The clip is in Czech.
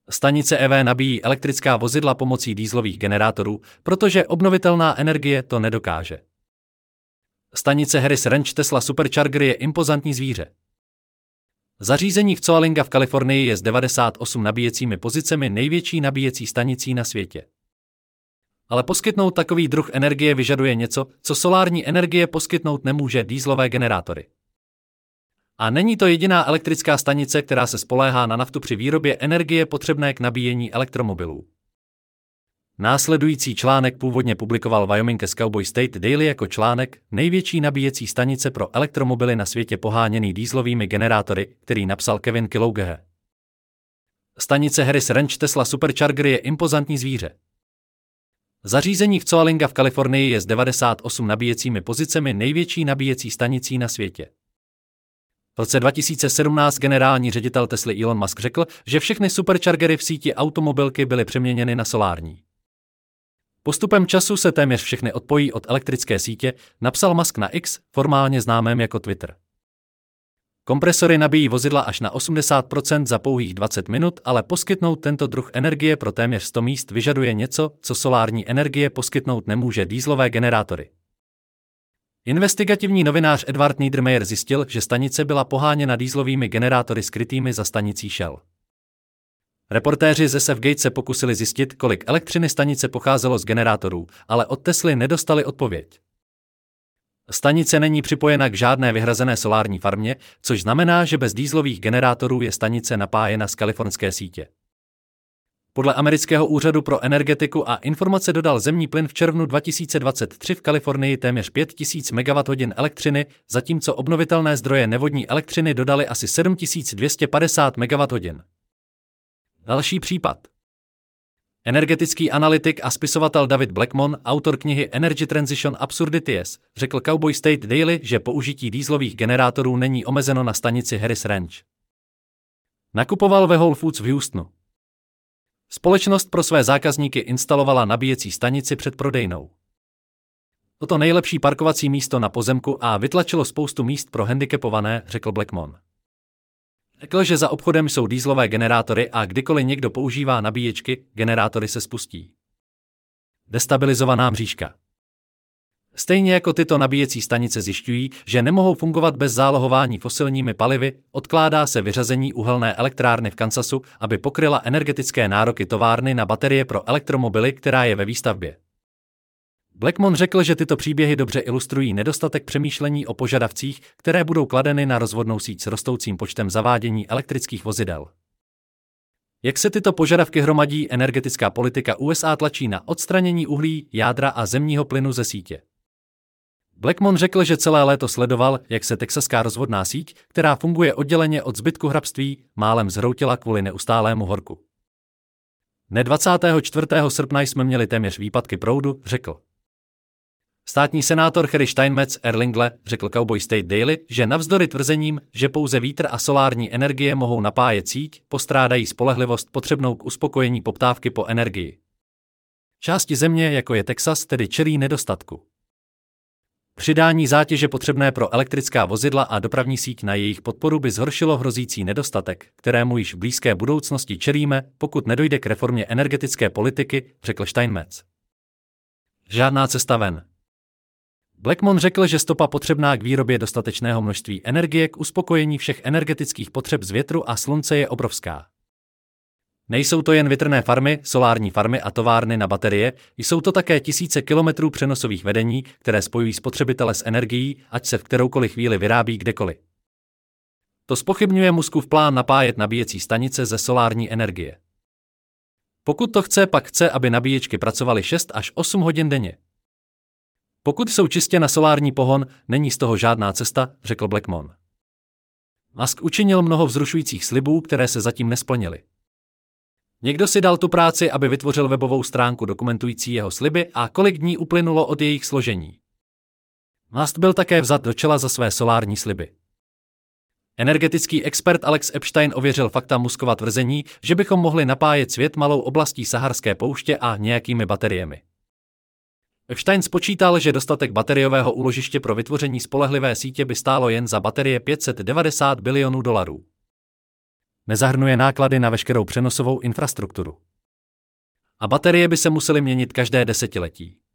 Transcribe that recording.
Stanice EV nabíjí elektrická vozidla pomocí dieselových generátorů, protože obnovitelná energie to nedokáže. Stanice Harris Ranch Tesla Supercharger je impozantní zvíře. Zařízení v Coalinga v Kalifornii je s 98 nabíjecími pozicemi největší nabíjecí stanicí na světě. Ale poskytnout takový druh energie vyžaduje něco, co solární energie poskytnout nemůže dieselové generátory. A není to jediná elektrická stanice, která se spoléhá na naftu při výrobě energie potřebné k nabíjení elektromobilů. Následující článek původně publikoval Wyoming's Cowboy State Daily jako článek Největší nabíjecí stanice pro elektromobily na světě poháněný dieselovými generátory, který napsal Kevin Killoughé. Stanice Harris Ranch Tesla Supercharger je impozantní zvíře. Zařízení v Coalinga v Kalifornii je s 98 nabíjecími pozicemi největší nabíjecí stanicí na světě. V roce 2017 generální ředitel Tesly Elon Musk řekl, že všechny superchargery v síti automobilky byly přeměněny na solární. Postupem času se téměř všechny odpojí od elektrické sítě, napsal Musk na X, formálně známém jako Twitter. Kompresory nabíjí vozidla až na 80% za pouhých 20 minut, ale poskytnout tento druh energie pro téměř 100 míst vyžaduje něco, co solární energie poskytnout nemůže dieselové generátory. Investigativní novinář Edward Niedermayer zjistil, že stanice byla poháněna dieselovými generátory skrytými za stanicí Shell. Reportéři z SF Gate se pokusili zjistit, kolik elektřiny stanice pocházelo z generátorů, ale od Tesly nedostali odpověď. Stanice není připojena k žádné vyhrazené solární farmě, což znamená, že bez dieselových generátorů je stanice napájena z kalifornské sítě. Podle amerického úřadu pro energetiku a informace dodal zemní plyn v červnu 2023 v Kalifornii téměř 5000 MWh elektřiny, zatímco obnovitelné zdroje nevodní elektřiny dodaly asi 7250 MWh. Další případ. Energetický analytik a spisovatel David Blackmon, autor knihy Energy Transition Absurdities, řekl Cowboy State Daily, že použití dieselových generátorů není omezeno na stanici Harris Ranch. Nakupoval ve Whole Foods v Houstonu. Společnost pro své zákazníky instalovala nabíjecí stanici před prodejnou. Toto nejlepší parkovací místo na pozemku a vytlačilo spoustu míst pro handicapované, řekl Blackmon. Řekl, že za obchodem jsou dieselové generátory a kdykoliv někdo používá nabíječky, generátory se spustí. Destabilizovaná mřížka. Stejně jako tyto nabíjecí stanice zjišťují, že nemohou fungovat bez zálohování fosilními palivy, odkládá se vyřazení uhelné elektrárny v Kansasu, aby pokryla energetické nároky továrny na baterie pro elektromobily, která je ve výstavbě. Blackmon řekl, že tyto příběhy dobře ilustrují nedostatek přemýšlení o požadavcích, které budou kladeny na rozvodnou síť s rostoucím počtem zavádění elektrických vozidel. Jak se tyto požadavky hromadí, energetická politika USA tlačí na odstranění uhlí, jádra a zemního plynu ze sítě. Blackmon řekl, že celé léto sledoval, jak se texaská rozvodná síť, která funguje odděleně od zbytku hrabství, málem zhroutila kvůli neustálému horku. Dne 24. srpna jsme měli téměř výpadky proudu, řekl. Státní senátor Harry Steinmetz Erlingle řekl Cowboy State Daily, že navzdory tvrzením, že pouze vítr a solární energie mohou napájet síť, postrádají spolehlivost potřebnou k uspokojení poptávky po energii. Části země, jako je Texas, tedy čelí nedostatku. Přidání zátěže potřebné pro elektrická vozidla a dopravní síť na jejich podporu by zhoršilo hrozící nedostatek, kterému již v blízké budoucnosti čelíme, pokud nedojde k reformě energetické politiky, řekl Steinmetz. Žádná cesta ven. Blackmon řekl, že stopa potřebná k výrobě dostatečného množství energie k uspokojení všech energetických potřeb z větru a slunce je obrovská. Nejsou to jen větrné farmy, solární farmy a továrny na baterie, jsou to také tisíce kilometrů přenosových vedení, které spojují spotřebitele s energií, ať se v kteroukoliv chvíli vyrábí kdekoliv. To zpochybňuje Muskův plán napájet nabíjecí stanice ze solární energie. Pokud to chce, pak chce, aby nabíječky pracovaly 6 až 8 hodin denně. Pokud jsou čistě na solární pohon, není z toho žádná cesta, řekl Blackmon. Musk učinil mnoho vzrušujících slibů, které se zatím nesplnily. Někdo si dal tu práci, aby vytvořil webovou stránku dokumentující jeho sliby a kolik dní uplynulo od jejich složení. Musk byl také vzat do čela za své solární sliby. Energetický expert Alex Epstein ověřil fakta Muskova tvrzení, že bychom mohli napájet svět malou oblastí saharské pouště a nějakými bateriemi. Epstein spočítal, že dostatek bateriového úložiště pro vytvoření spolehlivé sítě by stálo jen za baterie $590 bilionů. Nezahrnuje náklady na veškerou přenosovou infrastrukturu. A baterie by se musely měnit každé desetiletí.